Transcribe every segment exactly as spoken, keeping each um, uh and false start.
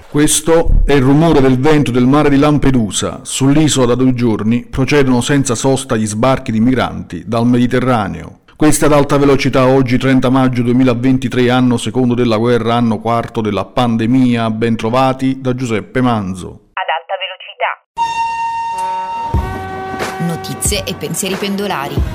Questo è il rumore del vento del mare di Lampedusa. Sull'isola da due giorni procedono senza sosta gli sbarchi di migranti dal Mediterraneo. Questa ad alta velocità oggi trenta maggio duemilaventitré, anno secondo della guerra, anno quarto della pandemia. Ben trovati da Giuseppe Manzo. Ad alta velocità. Notizie e pensieri pendolari.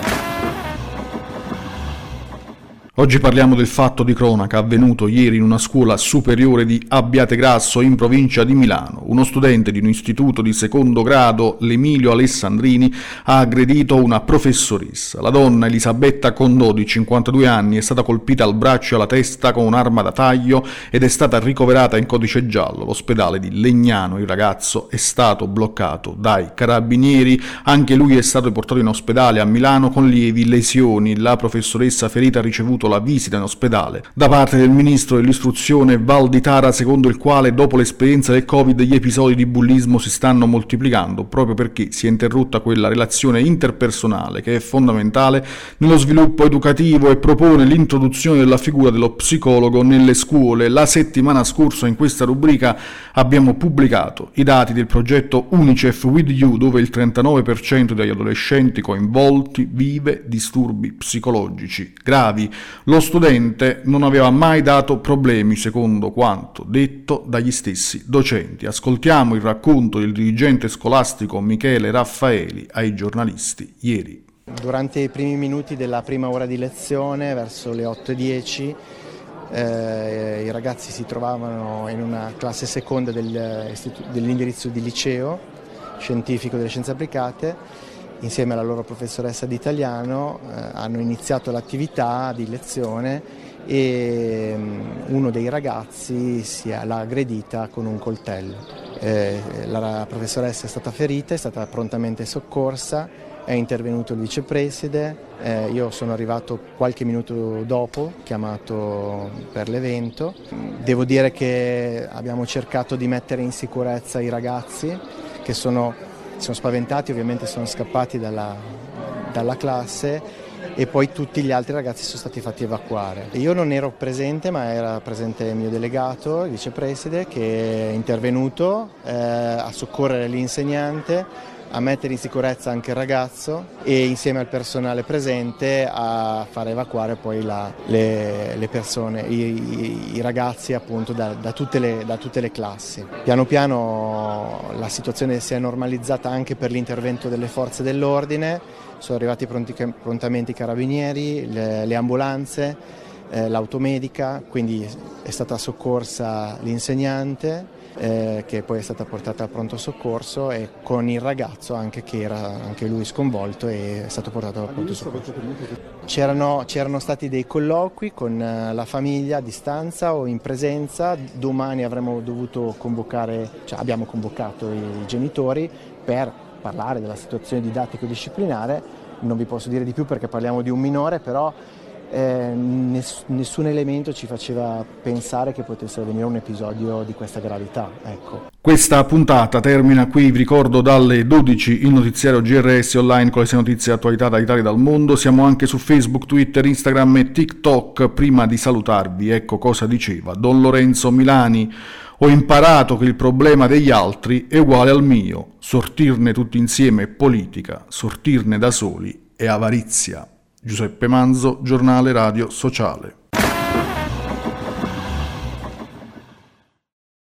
Oggi parliamo del fatto di cronaca avvenuto ieri in una scuola superiore di Abbiategrasso in provincia di Milano. Uno studente di un istituto di secondo grado, l'Emilio Alessandrini, ha aggredito una professoressa. La donna, Elisabetta Condò, di cinquantadue anni, è stata colpita al braccio e alla testa con un'arma da taglio ed è stata ricoverata in codice giallo all'ospedale di Legnano. Il ragazzo è stato bloccato dai carabinieri, anche lui è stato portato in ospedale a Milano con lievi lesioni. La professoressa ferita ha ricevuto la visita in ospedale da parte del ministro dell'istruzione Valditara, secondo il quale dopo l'esperienza del Covid gli episodi di bullismo si stanno moltiplicando proprio perché si è interrotta quella relazione interpersonale che è fondamentale nello sviluppo educativo, e propone l'introduzione della figura dello psicologo nelle scuole. La settimana scorsa in questa rubrica abbiamo pubblicato i dati del progetto UNICEF With You, dove il trentanove per cento degli adolescenti coinvolti vive disturbi psicologici gravi. Lo studente non aveva mai dato problemi, secondo quanto detto dagli stessi docenti. Ascoltiamo il racconto del dirigente scolastico Michele Raffaeli ai giornalisti ieri. Durante i primi minuti della prima ora di lezione, verso le otto e dieci, eh, i ragazzi si trovavano in una classe seconda del, dell'indirizzo di liceo scientifico delle scienze applicate. Insieme alla loro professoressa di italiano eh, hanno iniziato l'attività di lezione e um, uno dei ragazzi si è, l'ha aggredita con un coltello. Eh, la professoressa è stata ferita, è stata prontamente soccorsa, è intervenuto il vicepreside, eh, io sono arrivato qualche minuto dopo, chiamato per l'evento. Devo dire che abbiamo cercato di mettere in sicurezza i ragazzi che sono... sono spaventati, ovviamente sono scappati dalla, dalla classe, e poi tutti gli altri ragazzi sono stati fatti evacuare. Io non ero presente, ma era presente il mio delegato, il vicepreside, che è intervenuto eh, a soccorrere l'insegnante, a mettere in sicurezza anche il ragazzo e insieme al personale presente a far evacuare poi la, le, le persone, i, i, i ragazzi appunto da, da, tutte le, da tutte le classi. Piano piano la situazione si è normalizzata anche per l'intervento delle forze dell'ordine, sono arrivati pronti, prontamente i carabinieri, le, le ambulanze, eh, l'automedica, quindi è stata soccorsa l'insegnante, Eh, che poi è stata portata al pronto soccorso, e con il ragazzo anche che era anche lui sconvolto e è stato portato al pronto soccorso. C'erano, c'erano stati dei colloqui con la famiglia a distanza o in presenza. Domani avremmo dovuto convocare, cioè abbiamo convocato i genitori per parlare della situazione didattico-disciplinare. Non vi posso dire di più perché parliamo di un minore, però Eh, ness- nessun elemento ci faceva pensare che potesse avvenire un episodio di questa gravità. Ecco. Questa puntata termina qui. Vi ricordo dalle dodici il notiziario G R S Online con le sei notizie e attualità da Italia e dal mondo. Siamo anche su Facebook, Twitter, Instagram e TikTok. Prima di salutarvi, ecco cosa diceva Don Lorenzo Milani: ho imparato che il problema degli altri è uguale al mio. Sortirne tutti insieme è politica, sortirne da soli è avarizia. Giuseppe Manzo, Giornale Radio Sociale.